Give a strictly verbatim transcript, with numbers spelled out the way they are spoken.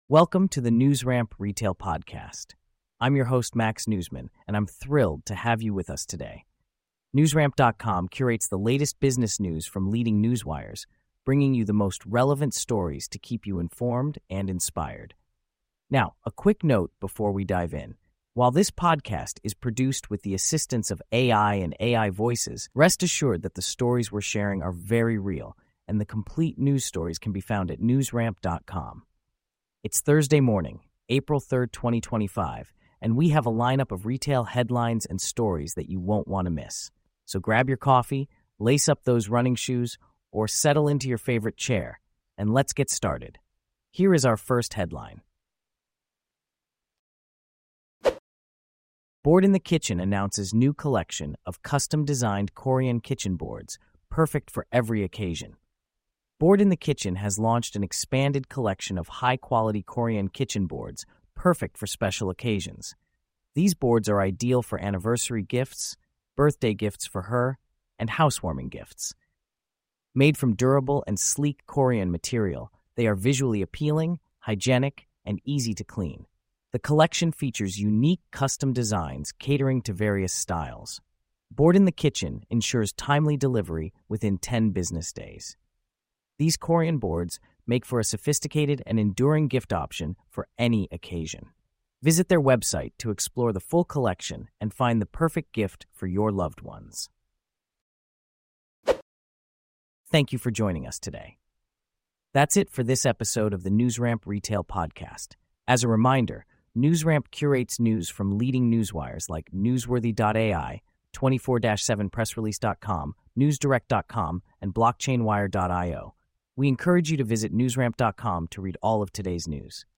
Welcome to the NewsRamp Retail Podcast. I'm your host, Max Newsman, and I'm thrilled to have you with us today. NewsRamp dot com curates the latest business news from leading newswires, bringing you the most relevant stories to keep you informed and inspired. Now, a quick note before we dive in. While this podcast is produced with the assistance of A I and A I voices, rest assured that the stories we're sharing are very real, and the complete news stories can be found at NewsRamp dot com. It's Thursday morning, April third, twenty twenty-five, and we have a lineup of retail headlines and stories that you won't want to miss. So grab your coffee, lace up those running shoes, or settle into your favorite chair, and let's get started. Here is our first headline. Board in the Kitchen announces new collection of custom-designed Corian kitchen boards, perfect for every occasion. Board in the Kitchen has launched an expanded collection of high-quality Corian kitchen boards, perfect for special occasions. These boards are ideal for anniversary gifts, birthday gifts for her, and housewarming gifts. Made from durable and sleek Corian material, they are visually appealing, hygienic, and easy to clean. The collection features unique custom designs catering to various styles. Board in the Kitchen ensures timely delivery within ten business days. These Corian boards make for a sophisticated and enduring gift option for any occasion. Visit their website to explore the full collection and find the perfect gift for your loved ones. Thank you for joining us today. That's it for this episode of the NewsRamp Retail Podcast. As a reminder, NewsRamp curates news from leading newswires like Newsworthy dot A I, twenty-four seven press release dot com, newsdirect dot com, and blockchain wire dot io. We encourage you to visit newsramp dot com to read all of today's news.